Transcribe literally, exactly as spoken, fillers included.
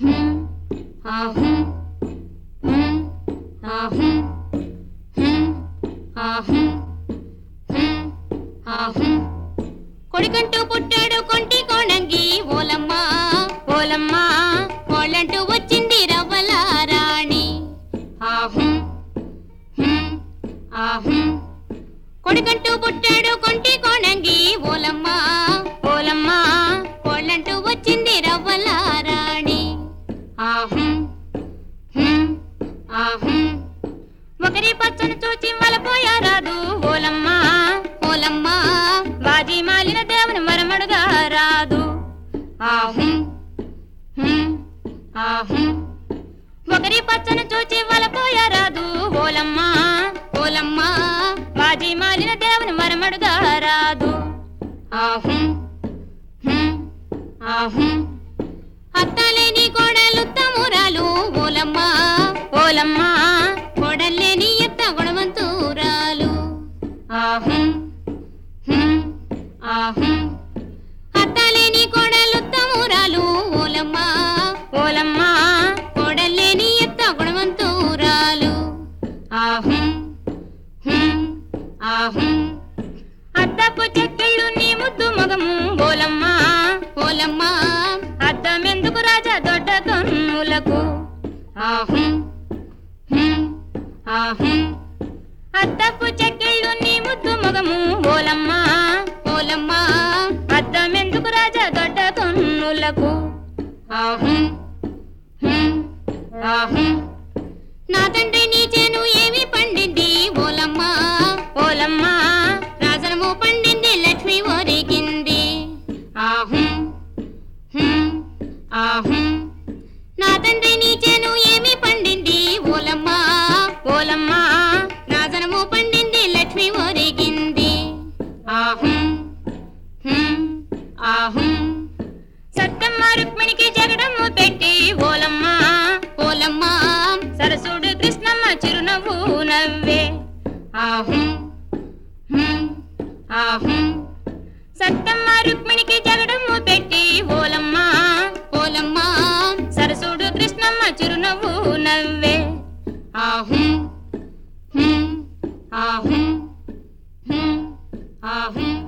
కొడుకంటూ పుట్టాడు కొంటి కోణంగి ఓలమ్మ ఓలమ్మ కోళ్ళంటూ వచ్చింది రవ్వల రాణి. కొడుకంటూ పుట్టాడు కొంటి కోణంగి ఓలమ్మ ఓలమ్మ కోళ్ళంటూ వచ్చింది రవ్వల రాణి. ఒకరి పచ్చను చూచి మలపోయారాదు ఓలమ్మ ఓలమ్మ బాజీ మాలిన దేవుని మరమడుగా రాదు. ఒకరి పచ్చను చూచి వలపోయారాదు ఓలమ్మ ఓలమ్మ బాజీ మాలిన దేవుని మరమడుగా రాదు. అత్తలేని కోడలు తమురాలు ఓలమ్మ ఓలమ్మ కోడల్లేని ఎత్త గుణవంతురాలు. అత్తలేని కోడలు తమురాలు ఓలమ్మ ఓలమ్మ కోడల్లేని ఎత్త గుణవంతురాలు. అద్దపు చెక్కిళ్ళు నీ ముద్దు మగము ఓలమ్మ ఓలమ్మ అద్దమెందుకు రాజా దొడ్డ కన్నులకు. అద్దపు చెక్కిళ్ళు నీ ముద్దు మగము ఓలమ్మ ఓలమ్మ అద్దమెందుకు రాజా దొడ్డ కన్నులకు. నా తండ్రి నీ చేను ఏమి పండింది ఓలమ్మ ఓలమ్మ రాజనము పండింది లక్ష్మి ఒరిగింది. నా తండ్రి నీ చేను ఏమి పండింది ఓలమ్మ ఓలమ్మ రాజనము పండింది లక్ష్మి ఒరిగింది. సత్తమ్మ రుక్మిణికి జగడము పెట్టి ఓలమ్మ ఓలమ్మ సరసుడు కృష్ణమ్మ చిరునవ్వు నవ్వే. సత్తమ్మ రుక్మిణికి జగడము పెట్టి ఓలమ్మ ఓలమ్మ సరసుడు కృష్ణమ్మ చిరునవ్వు నవ్వే. ఆహుం ఆహుం ఆహుం